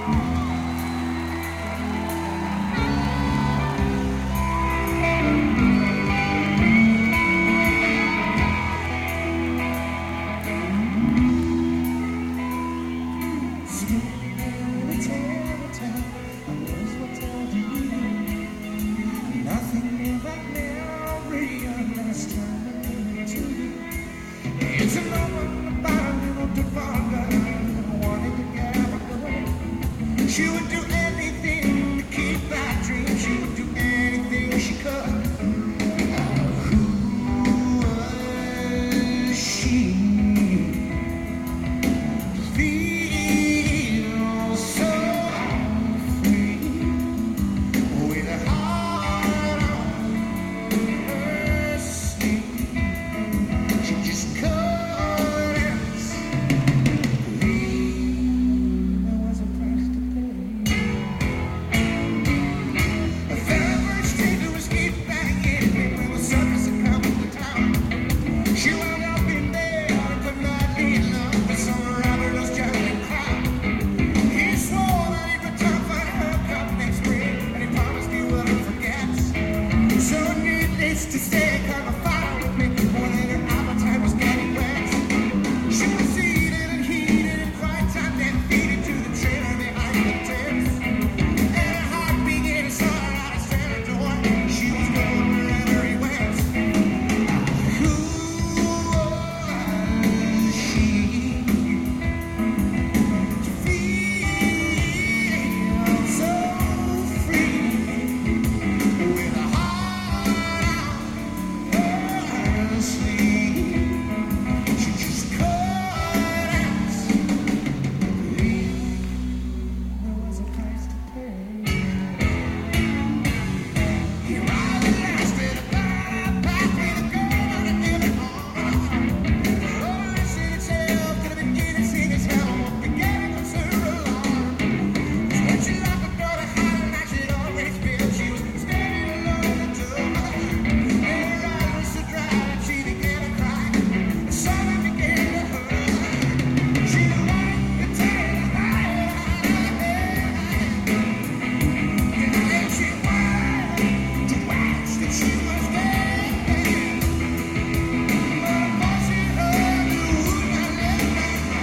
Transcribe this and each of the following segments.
She would do anything to keep that dream. She would do anything she could. Who was she? To feel so free with a heart on her sleeve. She just couldn't leave. There was a price to pay. To stay kind of far with me, more than her appetite was getting wet. She was seated and heated and quite time then feeding to the trailer behind the tents. And her heart began to start out a standard door. She was going wherever he went. Who was she? To feel so free with a she just couldn't leave. There was a price to pay. He arrived at last with a backpack with a girl on it nearly on. The roller in itself could have been innocent as hell. Won't be getting closer along. When she locked the door to hide and I should always feel she was standing alone in the door. And her eyes were so dry that she began to cry. Something began to hurt. She wanted to tell the light. And then she wanted to watch that she was dead. But a voice in her who would not let her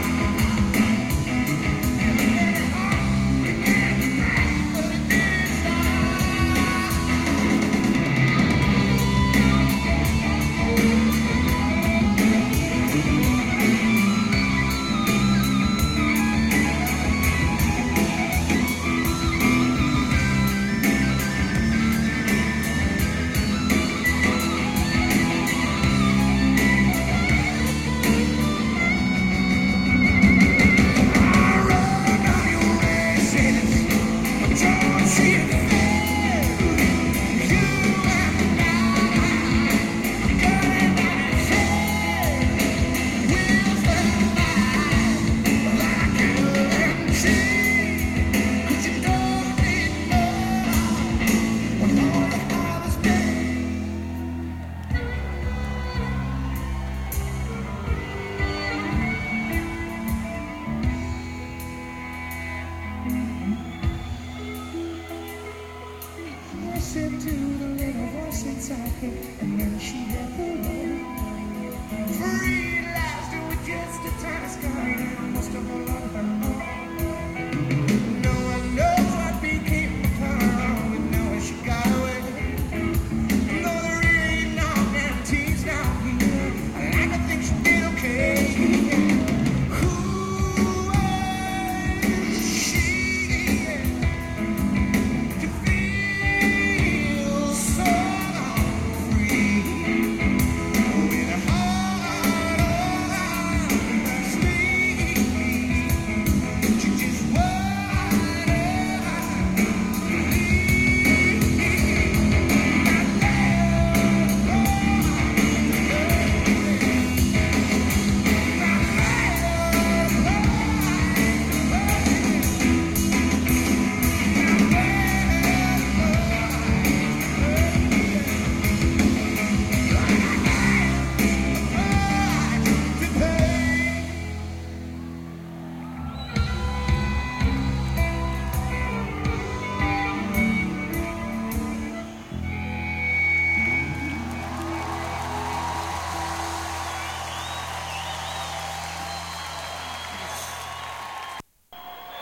and then her heart began to cry, but it didn't stop. Listen to the little voice inside her, and then she let her know. Free at last, it was just a tiny sky, and most of all.